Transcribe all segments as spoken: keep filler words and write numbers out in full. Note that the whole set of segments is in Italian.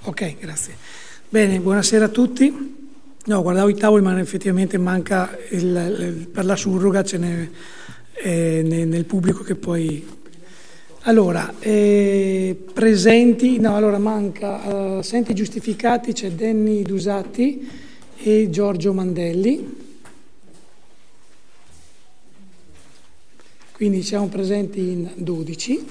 Ok, grazie. Bene, buonasera a tutti. No, guardavo i tavoli, ma effettivamente manca il, il, per la surroga, ce n'è eh, nel, nel pubblico che poi... Allora, eh, presenti, no, allora manca, uh, assenti giustificati, c'è Denny Dusatti e Giorgio Mandelli. Quindi siamo presenti in dodici.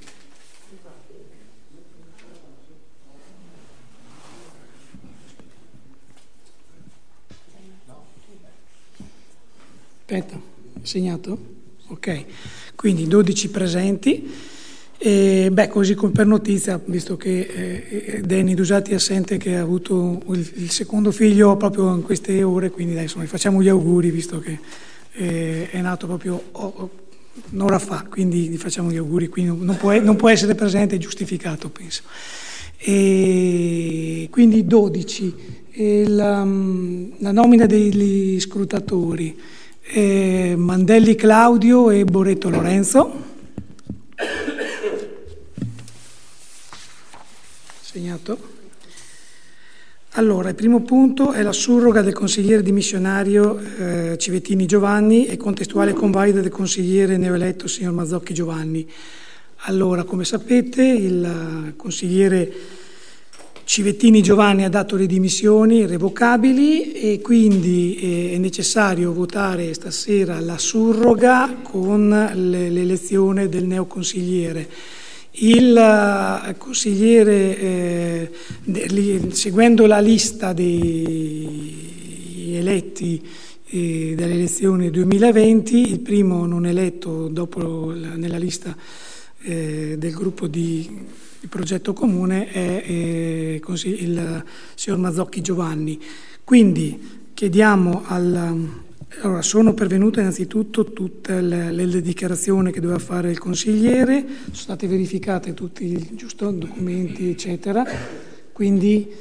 Aspetta, segnato? Ok, quindi dodici presenti. E, beh, così per notizia, visto che eh, Denny Dusatti è assente, che ha avuto il, il secondo figlio proprio in queste ore, quindi dai, insomma, gli facciamo gli auguri, visto che eh, è nato proprio oh, un'ora fa, quindi gli facciamo gli auguri, quindi non può, non può essere presente, è giustificato, penso. E quindi dodici, e la, la nomina degli scrutatori, eh, Mandelli Claudio e Boretto Lorenzo. Segnato. Allora, il primo punto è la surroga del consigliere dimissionario eh, Civettini Giovanni e contestuale convalida del consigliere neoeletto signor Mazzocchi Giovanni. Allora, come sapete, il consigliere Civettini Giovanni ha dato le dimissioni irrevocabili e quindi eh, è necessario votare stasera la surroga con l'elezione del neoconsigliere. Il uh, consigliere, eh, de, seguendo la lista dei eletti eh, delle elezioni duemilaventi, il primo non eletto dopo la, nella lista eh, del gruppo di, di progetto comune è eh, così, il signor Mazzocchi Giovanni. Quindi chiediamo al... Allora, sono pervenute innanzitutto tutte le, le dichiarazioni che doveva fare il consigliere, sono state verificate tutti i giusti documenti, eccetera, quindi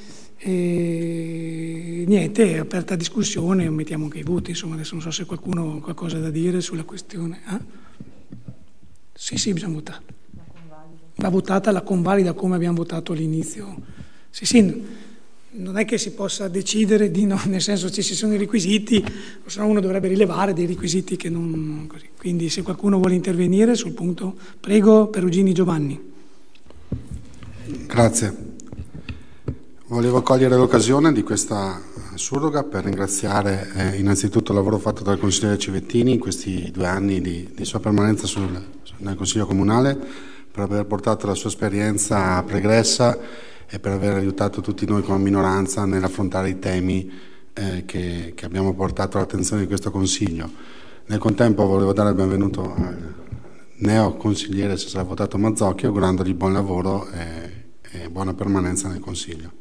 eh, niente, è aperta discussione, mettiamo anche i voti, insomma, adesso non so se qualcuno ha qualcosa da dire sulla questione. Eh? Sì, sì, bisogna votare. Va votata la convalida come abbiamo votato all'inizio. Sì, sì. Non è che si possa decidere di no, nel senso ci sono i requisiti, se no uno dovrebbe rilevare dei requisiti che non così. Quindi se qualcuno vuole intervenire sul punto, prego, Perugini Giovanni. Grazie. Volevo cogliere l'occasione di questa surroga per ringraziare eh, innanzitutto il lavoro fatto dal consigliere Civettini in questi due anni di, di sua permanenza sul, nel Consiglio Comunale, per aver portato la sua esperienza pregressa e per aver aiutato tutti noi come minoranza nell'affrontare i temi eh, che, che abbiamo portato all'attenzione di questo Consiglio. Nel contempo volevo dare il benvenuto al neo consigliere, se sarà votato Mazzocchi, augurandogli buon lavoro e, e buona permanenza nel Consiglio.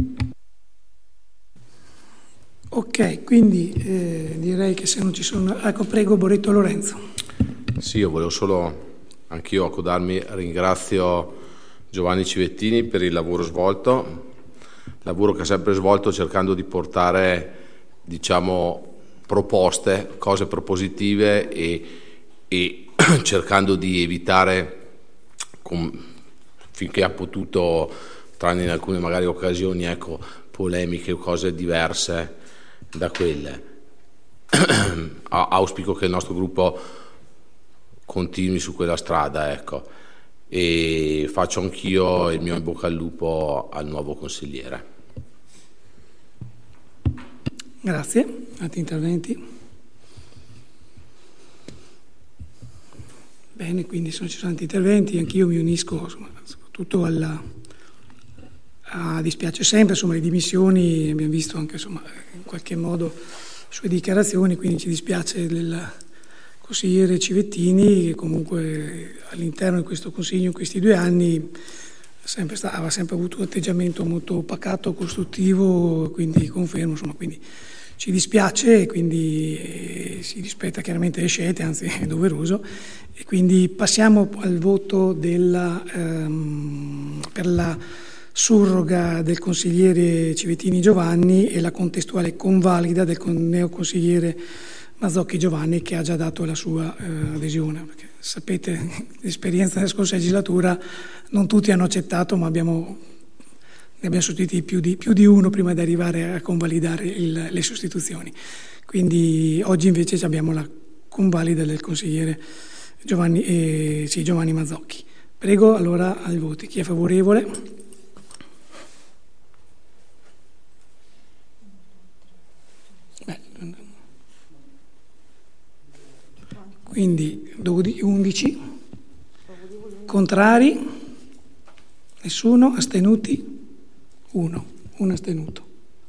Ok, quindi eh, direi che se non ci sono... Ecco, prego, Boretto Lorenzo. Sì, io volevo solo anch'io accodarmi, ringrazio Giovanni Civettini per il lavoro svolto, lavoro che ha sempre svolto cercando di portare, diciamo, proposte, cose propositive e, e cercando di evitare, com, finché ha potuto, tranne in alcune magari occasioni, ecco, polemiche o cose diverse da quelle. Auspico che il nostro gruppo continui su quella strada, ecco. E faccio anch'io il mio in bocca al lupo al nuovo consigliere. Grazie. Altri interventi? Bene, quindi se non ci sono altri interventi, anch'io mi unisco, insomma, soprattutto alla... A, dispiace sempre, insomma, le dimissioni, abbiamo visto anche, insomma, in qualche modo le sue dichiarazioni, quindi ci dispiace del consigliere Civettini, che comunque all'interno di questo consiglio in questi due anni sempre sta, aveva sempre avuto un atteggiamento molto pacato, costruttivo, quindi confermo, insomma, quindi ci dispiace, quindi eh, si rispetta chiaramente le scelte, anzi è doveroso, e quindi passiamo al voto della, ehm, per la surroga del consigliere Civettini Giovanni e la contestuale convalida del neoconsigliere Mazzocchi Giovanni, che ha già dato la sua eh, adesione, perché sapete, l'esperienza della scorsa legislatura non tutti hanno accettato, ma abbiamo ne abbiamo sostituiti più di, più di uno prima di arrivare a convalidare il, le sostituzioni. Quindi oggi invece abbiamo la convalida del consigliere Giovanni, eh, sì, Giovanni Mazzocchi. Prego allora ai voti. Chi è favorevole? Quindi dodici, undici, contrari, nessuno, astenuti, uno, un astenuto.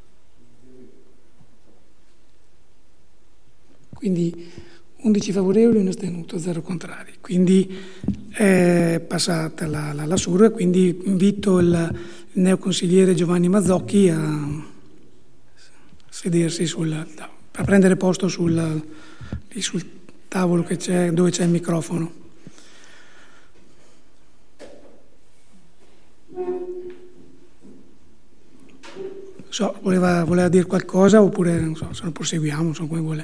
Quindi undici favorevoli, un astenuto, zero contrari. Quindi è passata la, la, la surroga, quindi invito il, il neoconsigliere Giovanni Mazzocchi a sedersi sul, a prendere posto sul, lì sul tavolo che c'è, dove c'è il microfono. So, voleva, voleva dire qualcosa oppure non so, se lo proseguiamo, non so come vuole.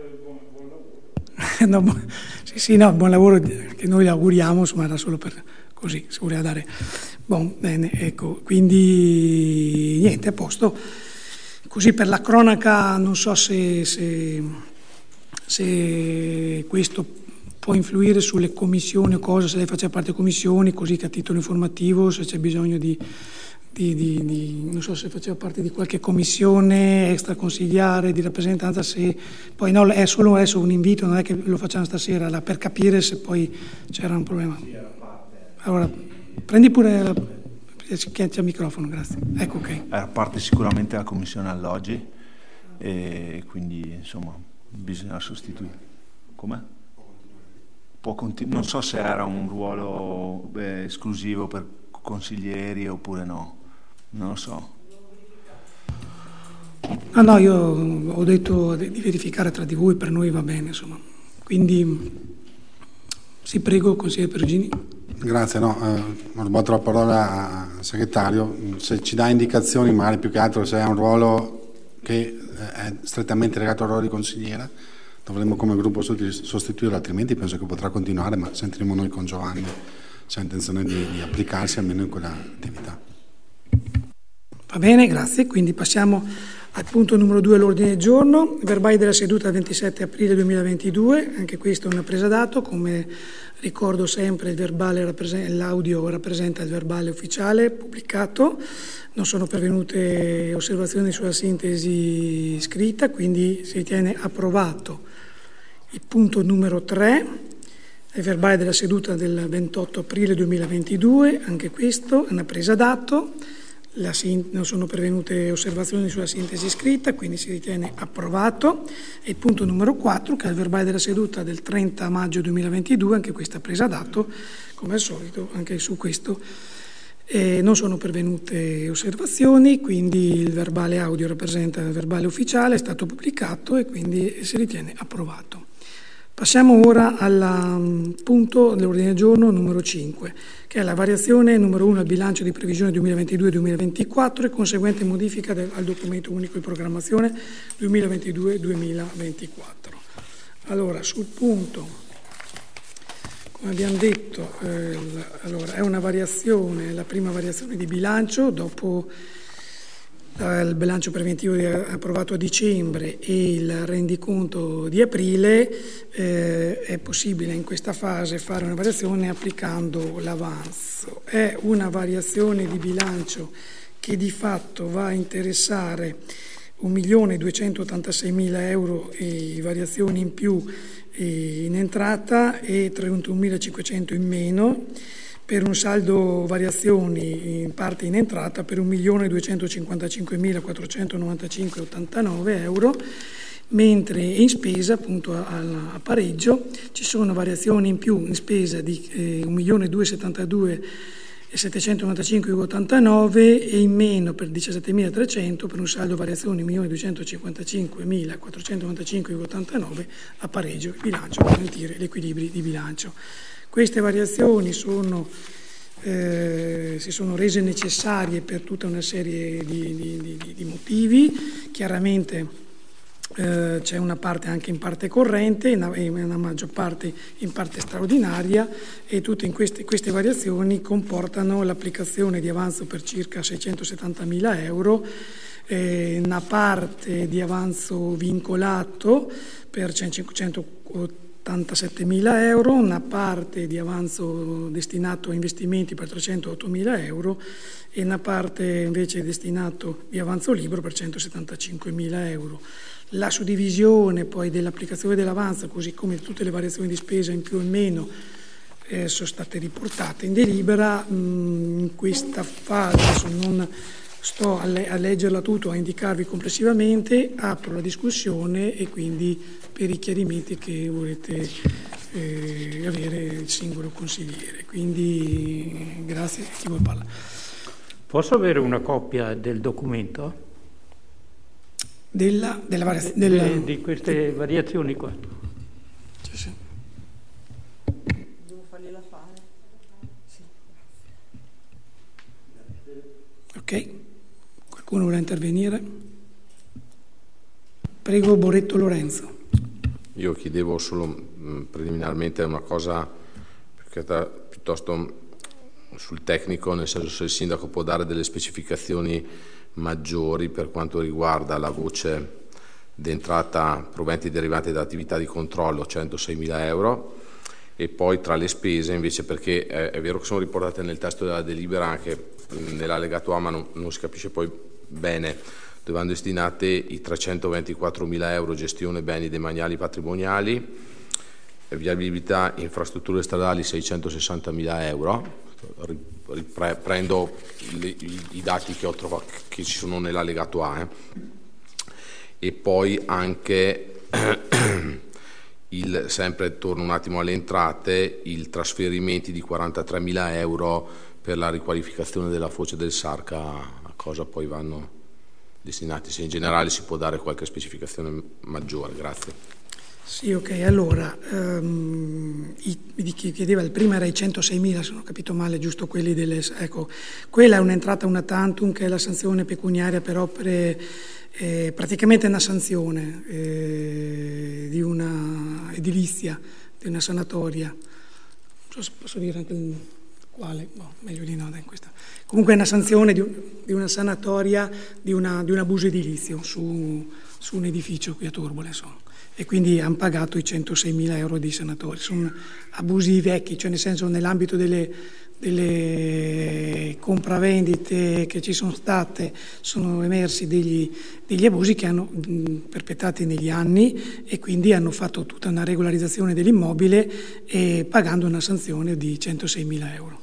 no, bu- sì, sì, no, buon lavoro che noi le auguriamo, insomma era solo per così, si voleva dare. Bon, bene, ecco, quindi niente, a posto. Così per la cronaca non so se... se se questo può influire sulle commissioni o cosa, se lei faceva parte di commissioni, così che a titolo informativo, se c'è bisogno di, di, di, di non so se faceva parte di qualche commissione extraconsigliare, di rappresentanza, se poi no, è solo adesso un invito, non è che lo facciamo stasera, là, per capire se poi c'era un problema. Allora, prendi pure la, c'è il microfono, grazie. Ecco, ok. Era parte sicuramente della commissione alloggi e quindi insomma bisogna sostituire. Com'è? Può continu- non so se era un ruolo beh, esclusivo per consiglieri oppure no, non lo so. Ah no, io ho detto di verificare tra di voi, per noi va bene, insomma. Quindi, sì, prego, consigliere Perugini. Grazie, no, eh, ho rubato la parola al segretario. Se ci dà indicazioni, magari più che altro se è un ruolo che è strettamente legato al ruolo di consigliere, dovremmo come gruppo sostituirlo, altrimenti penso che potrà continuare, ma sentiremo noi con Giovanni se ha intenzione di, di applicarsi almeno in quella attività. Va bene, grazie. Quindi passiamo al punto numero due all'ordine del giorno, verbali della seduta del ventisette aprile duemilaventidue, anche questa è una presa dato, come ricordo sempre il verbale rappresenta, l'audio rappresenta il verbale ufficiale pubblicato, non sono pervenute osservazioni sulla sintesi scritta, quindi si ritiene approvato il punto numero tre, il verbale della seduta del ventotto aprile duemilaventidue, anche questo è una presa d'atto. La, non sono pervenute osservazioni sulla sintesi scritta, quindi si ritiene approvato. E il punto numero quattro, che è il verbale della seduta del trenta maggio duemilaventidue, anche questa presa d'atto, come al solito, anche su questo eh, non sono pervenute osservazioni, quindi il verbale audio rappresenta il verbale ufficiale, è stato pubblicato e quindi si ritiene approvato. Passiamo ora al punto dell'ordine del giorno numero cinque, che è la variazione numero uno al bilancio di previsione duemilaventidue duemilaventiquattro e conseguente modifica del, al documento unico di programmazione duemilaventidue duemilaventiquattro. Allora, sul punto, come abbiamo detto, eh, allora, è una variazione, la prima variazione di bilancio dopo il bilancio preventivo approvato a dicembre e il rendiconto di aprile, eh, è possibile in questa fase fare una variazione applicando l'avanzo. È una variazione di bilancio che di fatto va a interessare un milione duecentottantaseimila euro e variazioni in più in entrata e trentunomilacinquecento in meno, per un saldo variazioni in parte in entrata per un milione duecentocinquantacinquemilaquattrocentonovantacinque virgola ottantanove euro, mentre in spesa, appunto a, a pareggio, ci sono variazioni in più in spesa di eh, un milione duecentosettantadue virgola ottantanove e in meno per diciassettemilatrecento, per un saldo variazioni un milione duecentocinquantacinquemilaquattrocentonovantacinque virgola ottantanove a pareggio il bilancio, per garantire gli equilibri di bilancio. Queste variazioni sono, eh, si sono rese necessarie per tutta una serie di, di, di, di motivi. Chiaramente eh, c'è una parte anche in parte corrente e una, e una maggior parte in parte straordinaria, e tutte in queste, queste variazioni comportano l'applicazione di avanzo per circa seicentosettantamila euro, eh, una parte di avanzo vincolato per centottantasettemila euro, una parte di avanzo destinato a investimenti per trecentoottomila euro e una parte invece destinato di avanzo libero per centosettantacinquemila euro. La suddivisione poi dell'applicazione dell'avanzo, così come tutte le variazioni di spesa in più e in meno, eh, sono state riportate in delibera. Mh, in questa fase adesso non sto a, le- a leggerla tutto, a indicarvi complessivamente, apro la discussione e quindi per i chiarimenti che volete eh, avere il singolo consigliere. Quindi grazie, chi vuole parlare. Posso avere una copia del documento? Della, della varia- De- della- de- di queste variazioni qua? Sì, sì. Devo fargliela fare? Sì. Ok, qualcuno vuole intervenire? Prego, Boretto Lorenzo. Io chiedevo solo mh, preliminarmente una cosa più che ta- piuttosto sul tecnico, nel senso se il sindaco può dare delle specificazioni maggiori per quanto riguarda la voce d'entrata proventi derivanti da attività di controllo, centoseimila euro, e poi tra le spese invece, perché è, è vero che sono riportate nel testo della delibera anche nell'allegato A, ma non, non si capisce poi bene dove vanno destinate i trecentoventiquattromila euro gestione beni demaniali patrimoniali, viabilità infrastrutture stradali seicentosessantamila euro. Riprendo i, i dati che ho trovato, che ci sono nell'allegato A, eh. E poi anche il, sempre torno un attimo alle entrate, il trasferimenti di quarantatremila euro per la riqualificazione della foce del Sarca, a cosa poi vanno destinati, se in generale si può dare qualche specificazione maggiore. Grazie. Sì, ok, allora, um, i, di chi chiedeva, il prima era i centoseimila, se non ho capito male, giusto quelli delle... Ecco, quella è un'entrata una tantum, che è la sanzione pecuniaria per opere, eh, praticamente una sanzione eh, di una edilizia, di una sanatoria. Non so se posso dire anche il quale, no, meglio di no, dai, questa. Comunque è una sanzione di, un, di una sanatoria di, una, di un abuso edilizio su, su un edificio qui a Torbole, insomma. E quindi hanno pagato i centoseimila euro di sanatori. Sono abusi vecchi, cioè nel senso nell'ambito delle, delle compravendite che ci sono state sono emersi degli, degli abusi che hanno mh, perpetrati negli anni, e quindi hanno fatto tutta una regolarizzazione dell'immobile e pagando una sanzione di centoseimila euro.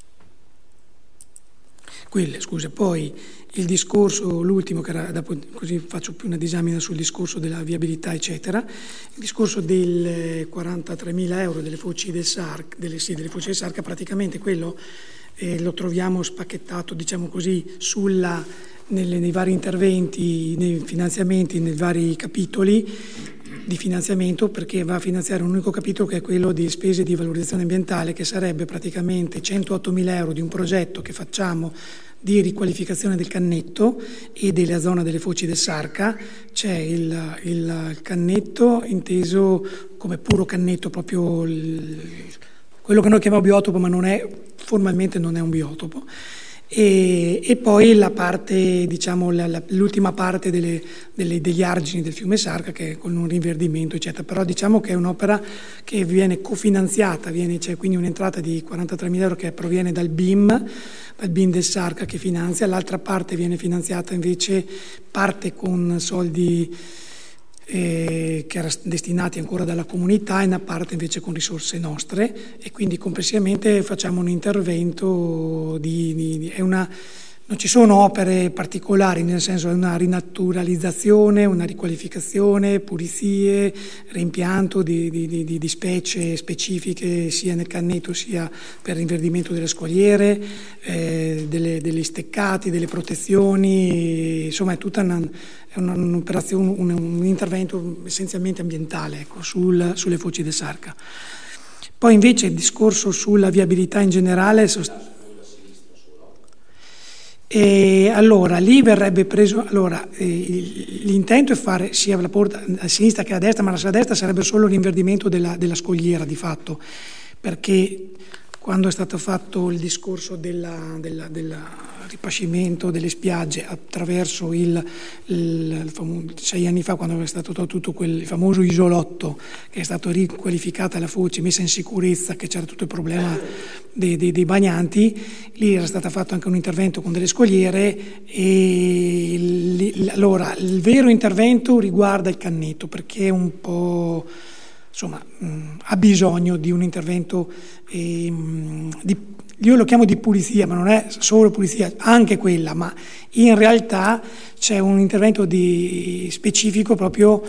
Quelle, scusa, poi il discorso, l'ultimo, che era, dopo, così faccio più una disamina sul discorso della viabilità, eccetera, il discorso del quarantatremila euro delle foci del Sarca, delle, sì, delle foci del Sarca, praticamente quello eh, lo troviamo spacchettato, diciamo così, sulla, nelle, nei vari interventi, nei finanziamenti, nei vari capitoli di finanziamento, perché va a finanziare un unico capitolo che è quello di spese di valorizzazione ambientale, che sarebbe praticamente centoottomila euro di un progetto che facciamo di riqualificazione del Cannetto e della zona delle foci del Sarca. C'è il, il, il Cannetto inteso come puro Cannetto, proprio il, quello che noi chiamiamo biotopo, ma non è, formalmente non è un biotopo. E, e poi la parte, diciamo, la, la, l'ultima parte delle, delle, degli argini del fiume Sarca, che è con un rinverdimento, eccetera. Però diciamo che è un'opera che viene cofinanziata, viene, c'è quindi un'entrata di quarantatremila euro che proviene dal B I M, dal B I M del Sarca che finanzia, l'altra parte viene finanziata invece, parte con soldi Eh, che erano destinati ancora dalla comunità, e una parte invece con risorse nostre, e quindi complessivamente facciamo un intervento di, di, di è una, non ci sono opere particolari, nel senso è una rinaturalizzazione, una riqualificazione, pulizie, reimpianto di, di, di, di specie specifiche sia nel Cannetto sia per l'inverdimento delle scogliere, eh, delle, degli steccati, delle protezioni, insomma è tutta una è un'operazione, un, un intervento essenzialmente ambientale, ecco, sul, sulle foci del Sarca. Poi invece il discorso sulla viabilità in generale sost- E allora lì verrebbe preso, allora eh, l'intento è fare sia la porta a sinistra che a destra, ma la destra sarebbe solo l'inverdimento della, della scogliera di fatto, perché quando è stato fatto il discorso della, della, della ripascimento delle spiagge attraverso il, il, il famoso, sei anni fa, quando è stato tutto quel famoso isolotto che è stato riqualificata la foce, messa in sicurezza, che c'era tutto il problema dei, dei, dei bagnanti, lì era stato fatto anche un intervento con delle scogliere e li, allora il vero intervento riguarda il Cannetto, perché è un po', insomma, mh, ha bisogno di un intervento eh, di, io lo chiamo di pulizia, ma non è solo pulizia, anche quella, ma in realtà c'è un intervento di specifico proprio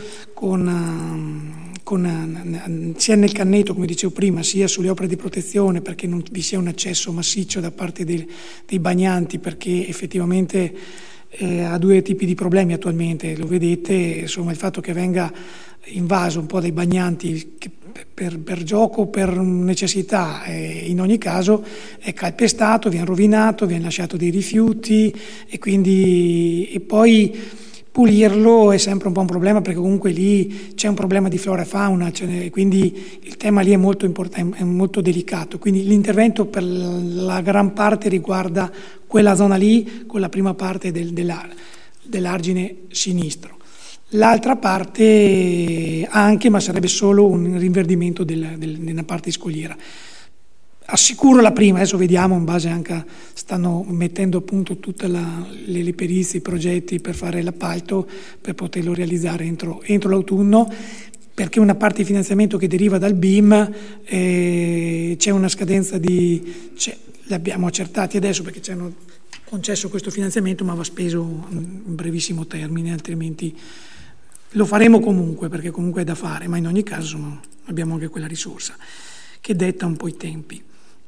con, con sia nel Cannetto, come dicevo prima, sia sulle opere di protezione, perché non vi sia un accesso massiccio da parte dei, dei bagnanti, perché effettivamente eh, ha due tipi di problemi attualmente, lo vedete, insomma il fatto che venga invaso un po' dai bagnanti che per, per gioco, per necessità, e in ogni caso è calpestato, viene rovinato, viene lasciato dei rifiuti e quindi e poi pulirlo è sempre un po' un problema, perché comunque lì c'è un problema di flora e fauna, cioè, quindi il tema lì è molto importante, è molto delicato, quindi l'intervento per la gran parte riguarda quella zona lì con la prima parte del, della, dell'argine sinistro. L'altra parte anche, ma sarebbe solo un rinverdimento del, del, della parte di scogliera. Assicuro la prima, adesso vediamo, in base anche a, stanno mettendo a punto tutte la, le, le perizie, i progetti per fare l'appalto, per poterlo realizzare entro, entro l'autunno, perché una parte di finanziamento che deriva dal B I M eh, c'è una scadenza di, c'è, li abbiamo accertati adesso perché ci hanno concesso questo finanziamento, ma va speso in brevissimo termine, altrimenti lo faremo comunque, perché comunque è da fare, ma in ogni caso insomma, abbiamo anche quella risorsa che detta un po' i tempi.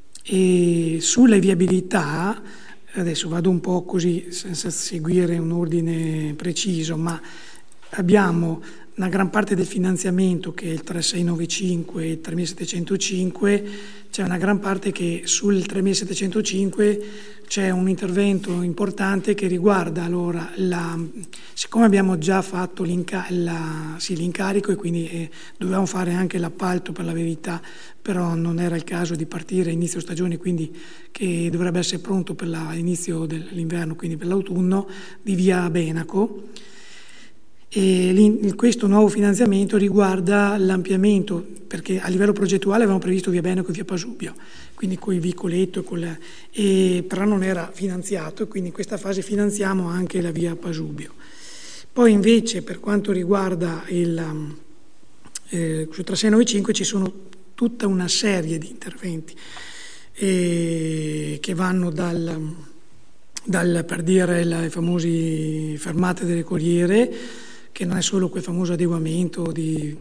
E sulle viabilità, adesso vado un po' così senza seguire un ordine preciso, ma abbiamo una gran parte del finanziamento che è il tre sei nove cinque e il tre settecentocinque, c'è una gran parte che sul tre settecentocinque c'è un intervento importante che riguarda allora la, siccome abbiamo già fatto l'inca, la, sì, l'incarico e quindi eh, dovevamo fare anche l'appalto per la verità, però non era il caso di partire a inizio stagione, quindi che dovrebbe essere pronto per l'inizio dell'inverno, quindi per l'autunno, di via Benaco. E questo nuovo finanziamento riguarda l'ampliamento, perché a livello progettuale avevamo previsto via Benaco e via Pasubio, quindi con il vicoletto, con la, e, però non era finanziato, e quindi in questa fase finanziamo anche la via Pasubio. Poi invece per quanto riguarda il eh, su tre sei nove cinque ci sono tutta una serie di interventi eh, che vanno dal, dal per dire le famose fermate delle corriere, che non è solo quel famoso adeguamento di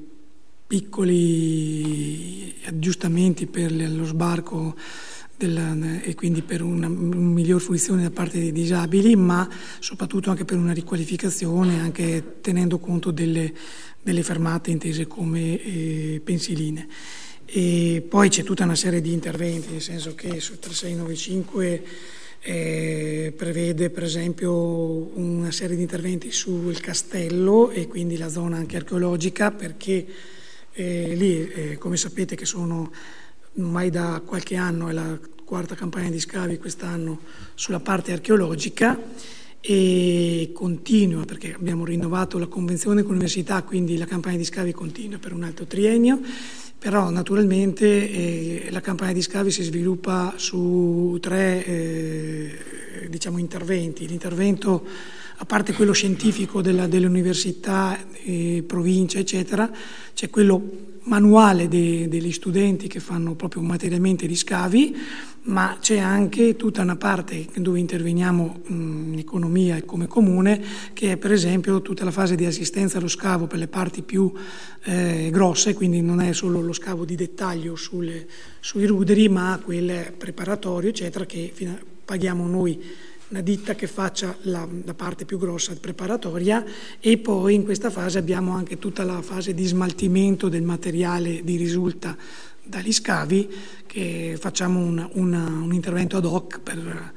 piccoli aggiustamenti per lo sbarco della, e quindi per una, una miglior fruizione da parte dei disabili, ma soprattutto anche per una riqualificazione, anche tenendo conto delle, delle fermate intese come eh, pensiline. E poi c'è tutta una serie di interventi, nel senso che su tre sei nove cinque Eh, prevede per esempio una serie di interventi sul castello e quindi la zona anche archeologica, perché eh, lì eh, come sapete che sono ormai da qualche anno, è la quarta campagna di scavi quest'anno sulla parte archeologica e continua, perché abbiamo rinnovato la convenzione con l'università, quindi la campagna di scavi continua per un altro triennio. Però naturalmente eh, la campagna di scavi si sviluppa su tre eh, diciamo, interventi. L'intervento, a parte quello scientifico della, delle università, eh, provincia, eccetera, c'è quello manuale de, degli studenti che fanno proprio materialmente gli scavi, ma c'è anche tutta una parte dove interveniamo mh, in economia e come comune, che è per esempio tutta la fase di assistenza allo scavo per le parti più eh, grosse, quindi non è solo lo scavo di dettaglio sulle, sui ruderi, ma quelle preparatorio, eccetera, che fino a, paghiamo noi una ditta che faccia la, la parte più grossa preparatoria, e poi in questa fase abbiamo anche tutta la fase di smaltimento del materiale di risulta dagli scavi, che facciamo una, una, un intervento ad hoc per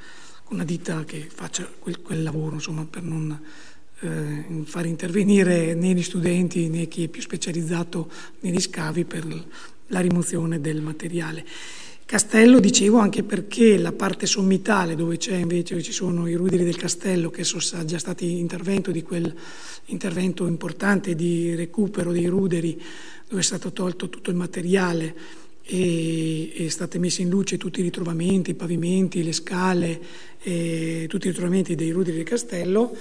con una ditta che faccia quel, quel lavoro, insomma, per non eh, far intervenire né gli studenti né chi è più specializzato negli scavi per la rimozione del materiale. Castello, dicevo, anche perché la parte sommitale, dove c'è invece ci sono i ruderi del castello, che sono già stati intervento di quel intervento importante di recupero dei ruderi, dove è stato tolto tutto il materiale e è state messe in luce tutti i ritrovamenti, i pavimenti, le scale, e tutti i ritrovamenti dei ruderi del castello.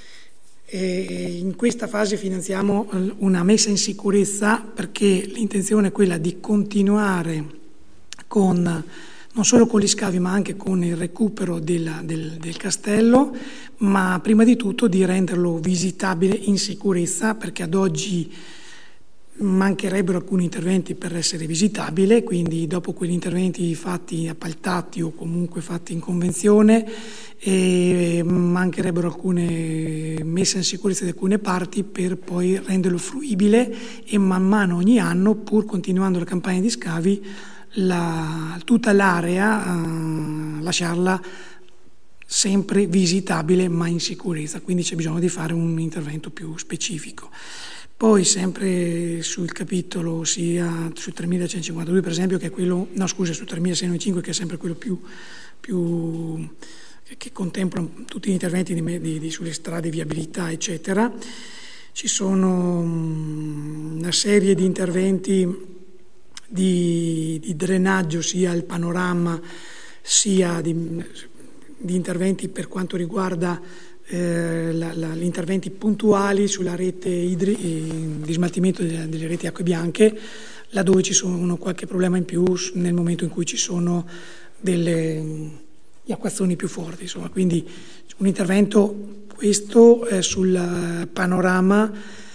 E in questa fase finanziamo una messa in sicurezza, perché l'intenzione è quella di continuare con, non solo con gli scavi ma anche con il recupero della, del, del castello, ma prima di tutto di renderlo visitabile in sicurezza, perché ad oggi mancherebbero alcuni interventi per essere visitabile, quindi dopo quegli interventi fatti appaltati o comunque fatti in convenzione, e mancherebbero alcune messe in sicurezza di alcune parti per poi renderlo fruibile, e man mano ogni anno, pur continuando la campagna di scavi, la, tutta l'area eh, lasciarla sempre visitabile ma in sicurezza, quindi c'è bisogno di fare un intervento più specifico. Poi sempre sul capitolo, sia sul tremilacentocinquantadue per esempio, che è quello, no scusa, sul tremilaseicentonovantacinque, che è sempre quello più, più che contempla tutti gli interventi di, di, di, sulle strade, viabilità, eccetera. Ci sono una serie di interventi di, di drenaggio, sia il panorama, sia di, di interventi per quanto riguarda Eh, la, la, gli interventi puntuali sulla rete idri, eh, di smaltimento delle, delle reti acque bianche, laddove ci sono qualche problema in più nel momento in cui ci sono delle gli acquazzoni più forti, insomma. Quindi un intervento questo eh, sul panorama,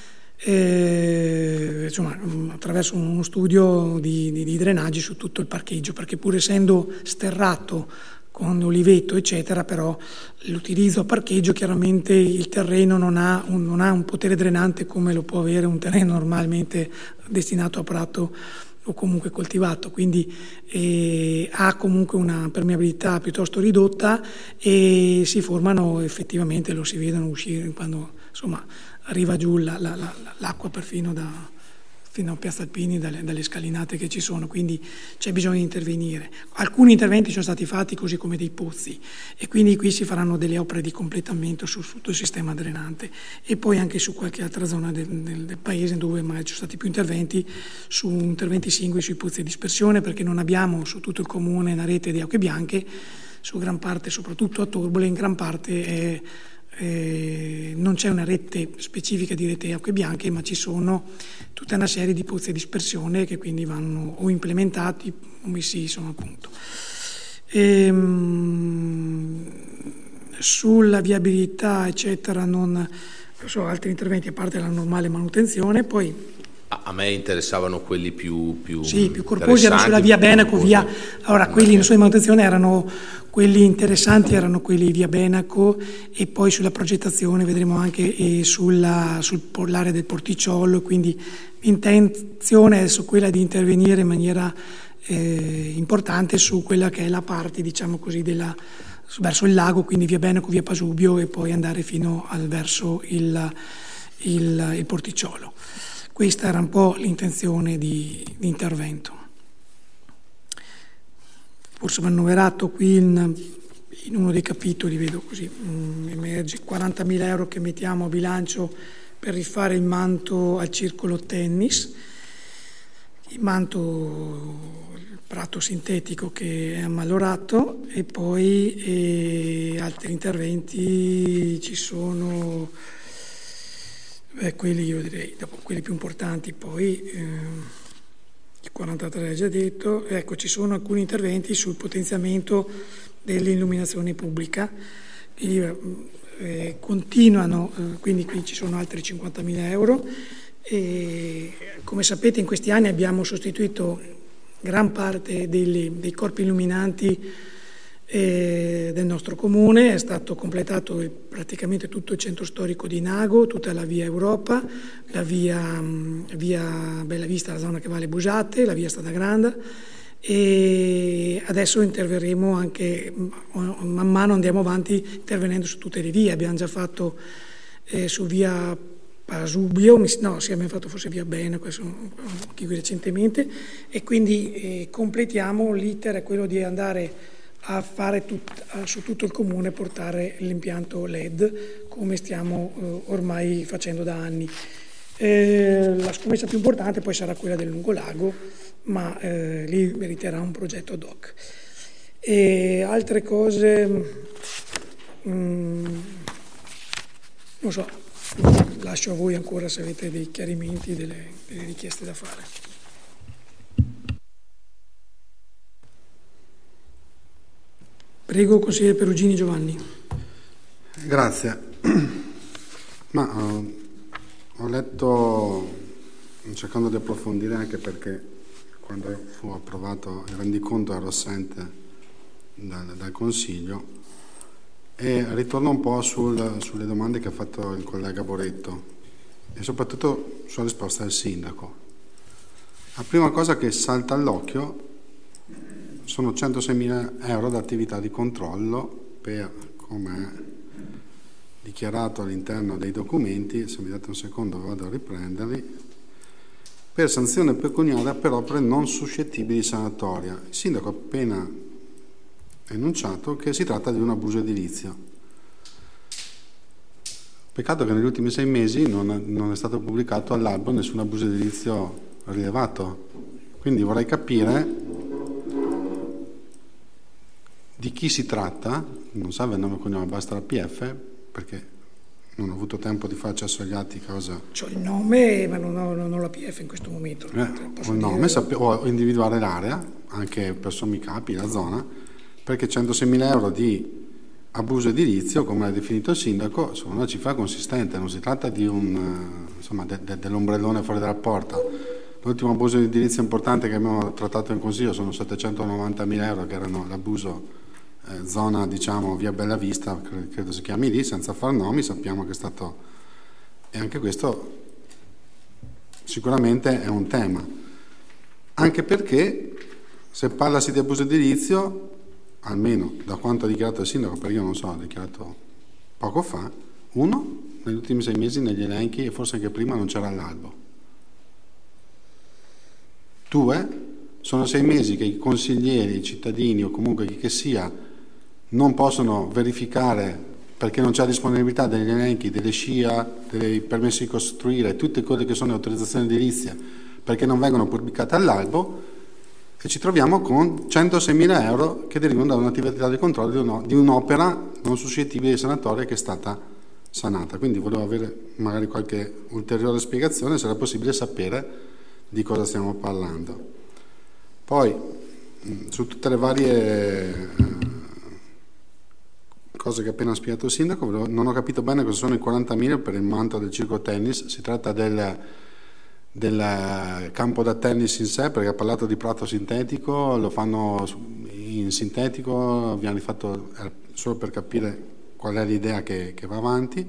eh, insomma, attraverso uno studio di, di, di drenaggi su tutto il parcheggio, perché pur essendo sterrato con oliveto eccetera, però l'utilizzo a parcheggio, chiaramente il terreno non ha, un, non ha un potere drenante come lo può avere un terreno normalmente destinato a prato o comunque coltivato, quindi eh, ha comunque una permeabilità piuttosto ridotta, e si formano effettivamente, lo si vedono uscire quando insomma arriva giù la, la, la, l'acqua perfino da fino a Piazza Alpini dalle, dalle scalinate che ci sono, quindi c'è bisogno di intervenire. Alcuni interventi sono stati fatti, così come dei pozzi, e quindi qui si faranno delle opere di completamento su, su tutto il sistema drenante, e poi anche su qualche altra zona del, del, del paese dove magari ci sono stati più interventi, su interventi singoli sui pozzi di dispersione, perché non abbiamo su tutto il comune una rete di acque bianche, su gran parte, soprattutto a Torbole, in gran parte è Eh, non c'è una rete specifica di rete acque bianche, ma ci sono tutta una serie di pozzi a dispersione che quindi vanno o implementati o messi, insomma, appunto. Ehm, sulla viabilità eccetera non, non so, altri interventi a parte la normale manutenzione. Poi a me interessavano quelli più più, sì, più corposi, erano sulla via Benaco, via, allora quelli in sua manutenzione erano quelli interessanti, erano quelli via Benaco, e poi sulla progettazione vedremo anche eh, sulla, sull'area del porticciolo, quindi l'intenzione è adesso quella di intervenire in maniera eh, importante su quella che è la parte, diciamo così, della, verso il lago, quindi via Benaco, via Pasubio, e poi andare fino al, verso il, il, il porticciolo. Questa era un po' l'intenzione di, di intervento. Forse va annoverato qui in, in uno dei capitoli, vedo così, mh, emerge quarantamila euro che mettiamo a bilancio per rifare il manto al circolo tennis, il manto, il prato sintetico che è ammalorato, e poi e altri interventi ci sono. Beh, quelli io direi, dopo quelli più importanti, poi eh, il quarantatré già detto, ecco, ci sono alcuni interventi sul potenziamento dell'illuminazione pubblica, quindi, eh, continuano, eh, quindi qui ci sono altri cinquantamila euro, e come sapete in questi anni abbiamo sostituito gran parte dei, dei corpi illuminanti Eh, del nostro comune. È stato completato il, praticamente tutto il centro storico di Nago, tutta la via Europa, la via, via Bella Vista, la zona che va alle Busate, la via Strada Grande, e adesso interverremo anche, man mano andiamo avanti intervenendo su tutte le vie. Abbiamo già fatto eh, su via Pasubio, no, sì, abbiamo fatto forse via Bene, questo anche qui recentemente, e quindi eh, completiamo l'iter, è quello di andare a fare tut, a, su tutto il comune, portare l'impianto L E D come stiamo eh, ormai facendo da anni. Eh, la scommessa più importante poi sarà quella del Lungolago, ma eh, lì meriterà un progetto ad hoc. E altre cose, mh, non so, lascio a voi ancora se avete dei chiarimenti, delle, delle richieste da fare. Prego, consigliere Perugini Giovanni. Grazie. Ma uh, ho letto, cercando di approfondire, anche perché quando fu approvato il rendiconto ero assente dal, dal Consiglio, e ritorno un po' sul, sulle domande che ha fatto il collega Boretto e soprattutto sulla risposta del Sindaco. La prima cosa che salta all'occhio sono centoseimila euro da attività di controllo per, come dichiarato all'interno dei documenti, se mi date un secondo vado a riprenderli, per sanzione pecuniaria per opere non suscettibili di sanatoria. Il Sindaco ha appena enunciato che si tratta di un abuso edilizio. Peccato che negli ultimi sei mesi non, non è stato pubblicato all'albo nessun abuso edilizio rilevato. Quindi vorrei capire di chi si tratta, non serve il nome e cognome, basta la P F, perché non ho avuto tempo di fare accesso agli atti causa. C'ho il nome, ma non ho, non ho la P F in questo momento. Eh, ho il nome, sape- o individuare l'area, anche per sommi capi, la zona, perché centoseimila euro di abuso edilizio, come l'ha definito il Sindaco, sono una cifra consistente, non si tratta di un, insomma, de- de- dell'ombrellone fuori dalla porta. L'ultimo abuso edilizio importante che abbiamo trattato in Consiglio sono settecentonovantamila euro, che erano l'abuso eh, zona, diciamo, via Bella Vista, credo, credo si chiami lì, senza far nomi, sappiamo che è stato... E anche questo sicuramente è un tema. Anche perché se parlasi di abuso edilizio, almeno da quanto ha dichiarato il Sindaco, perché io non so, ha dichiarato poco fa, uno, negli ultimi sei mesi negli elenchi, e forse anche prima, non c'era all'albo. Due, sono sei mesi che i consiglieri, i cittadini o comunque chi che sia non possono verificare, perché non c'è disponibilità degli elenchi, delle S C I A, dei permessi di costruire, tutte quelle che sono le autorizzazioni edilizie, perché non vengono pubblicate all'albo, e ci troviamo con centoseimila euro che derivano da un'attività di controllo di, uno, di un'opera non suscettibile di sanatoria che è stata sanata. Quindi volevo avere magari qualche ulteriore spiegazione, se era possibile sapere di cosa stiamo parlando. Poi, su tutte le varie eh, cose che ha appena spiegato il Sindaco, volevo, non ho capito bene cosa sono i quarantamila per il manto del circo tennis. Si tratta del... del campo da tennis in sé, perché ha parlato di prato sintetico, lo fanno in sintetico, abbiamo rifatto solo per capire qual è l'idea che, che va avanti.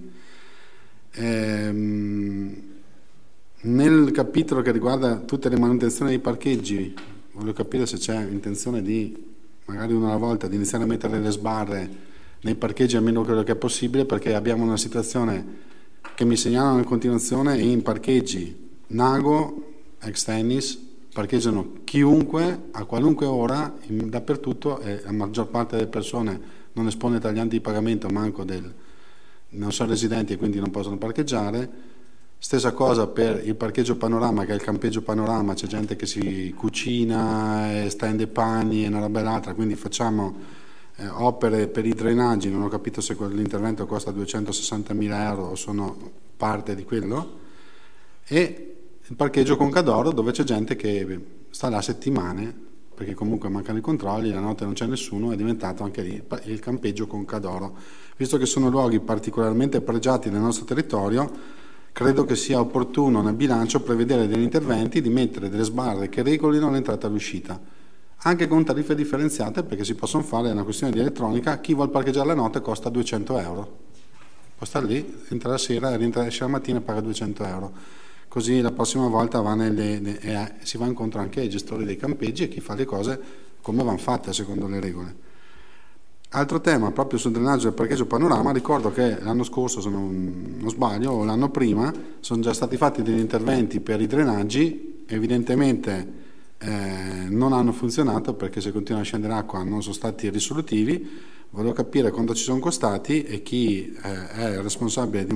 Ehm, nel capitolo che riguarda tutte le manutenzioni dei parcheggi, voglio capire se c'è intenzione di, magari una alla volta, di iniziare a mettere le sbarre nei parcheggi almeno quello che è possibile, perché abbiamo una situazione che mi segnalano in continuazione in parcheggi Nago, ex tennis, parcheggiano chiunque, a qualunque ora, in, dappertutto, e la maggior parte delle persone non espone taglianti di pagamento, manco del, non sono residenti e quindi non possono parcheggiare. Stessa cosa per il parcheggio Panorama, che è il campeggio Panorama, c'è gente che si cucina e stende panni e una roba e l'altra, quindi facciamo eh, opere per i drenaggi, non ho capito se l'intervento costa duecentosessantamila euro o sono parte di quello, e il parcheggio Concadoro, dove c'è gente che sta là settimane, perché comunque mancano i controlli, la notte non c'è nessuno, è diventato anche lì il campeggio Concadoro. Visto che sono luoghi particolarmente pregiati nel nostro territorio, credo che sia opportuno nel bilancio prevedere degli interventi di mettere delle sbarre che regolino l'entrata e l'uscita, anche con tariffe differenziate, perché si possono fare, è una questione di elettronica. Chi vuol parcheggiare la notte costa duecento euro, può stare lì, entra la sera e rientra, esce la mattina e paga duecento euro. così la prossima volta va nelle, ne, eh, si va incontro anche ai gestori dei campeggi e chi fa le cose come vanno fatte secondo le regole. Altro tema proprio sul drenaggio del parcheggio panorama, ricordo che l'anno scorso, se non, non sbaglio, o l'anno prima, sono già stati fatti degli interventi per i drenaggi, evidentemente eh, non hanno funzionato perché se continua a scendere acqua non sono stati risolutivi. Volevo capire quanto ci sono costati e chi eh, è responsabile di